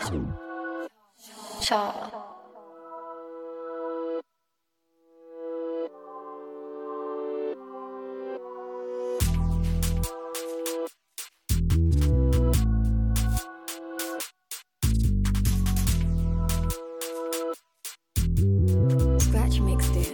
Char. Scratch mixed it.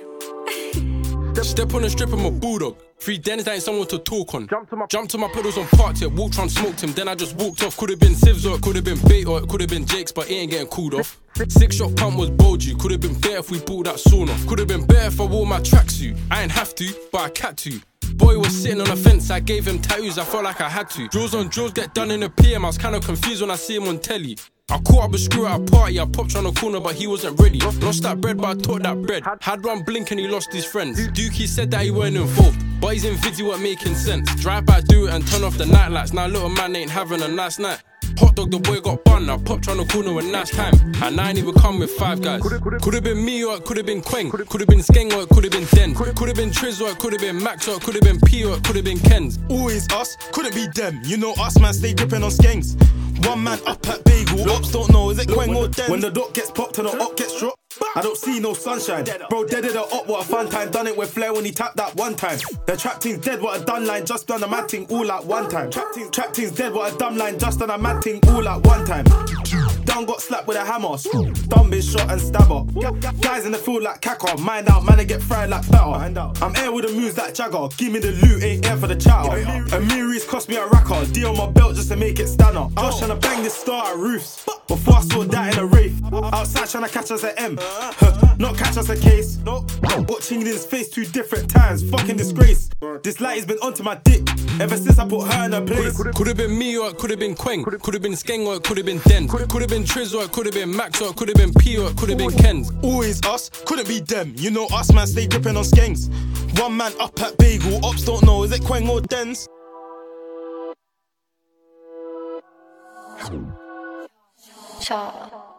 Step on the strip, I'm a bulldog. 3 dens, that ain't someone to talk on. Jumped to my pedals on parked it, walked round, smoked him, then I just walked off. Could've been Sivs or it could've been Bait or it could've been Jake's, but he ain't getting cooled off. 6-shot pump was Boji, could've been better if we bought that sawn off. Could've been better if I wore my tracksuit. I ain't have to, but I cat to. Boy was sitting on the fence, I gave him tattoos, I felt like I had to. Drills on drills get done in the PM, I was kinda confused when I see him on telly. I caught up a screw at a party, I popped round the corner but he wasn't ready. Lost that bread but I took that bread. Had one blink and he lost his friends. Dookie said that he weren't involved, but his video weren't making sense. Drive by, do it and turn off the night lights. Now little man ain't having a nice night. Hot dog, the boy got bun, I popped round the corner with nice time. And I ain't even come with 5 guys. Could've been me or it could've been Queng. Could've been Skeng or it could've been Den. Could've been Triz or it could've been Max or it could've been P or it could've been Ken's. Always us, couldn't be them. You know us, man, stay gripping on skanks. One man up at Bagel, ops don't know, is it Queng or Den? When the dot gets popped and the op gets dropped, I don't see no sunshine. Bro, dead at the op, what a fun time. Done it with flair when he tapped that one time. The trap team's dead, what a done line. Just done a mad thing all at one time. Trap team's dead, what a dumb line. Just done a mad thing all at one time. Done got slapped with a hammer. Dumb bitch shot and stabber. Guys in the field like Kaka. Mind out, man, I get fried like batter. I'm air with the moves like Jagger. Give me the loot, ain't air for the chatter. Amiri's cost me a racker. D on my belt just to make it stand up. Josh tryna bang this star at roofs. Before I saw that in a rave. Outside tryna catch us at M. Not catch us a case. Watching in his face 2 different times. Fucking disgrace. This light has been onto my dick ever since I put her in her place. Could've been me or it could've been Queng. Could've been Skeng or it could've been Den. Could've been Triz or it could've been Max or it could've been P or it could've been Ken's. Always us, couldn't be them. You know us, man, stay gripping on skanks. One man up at Bagel, ops don't know, is it Queng or Dens? Char.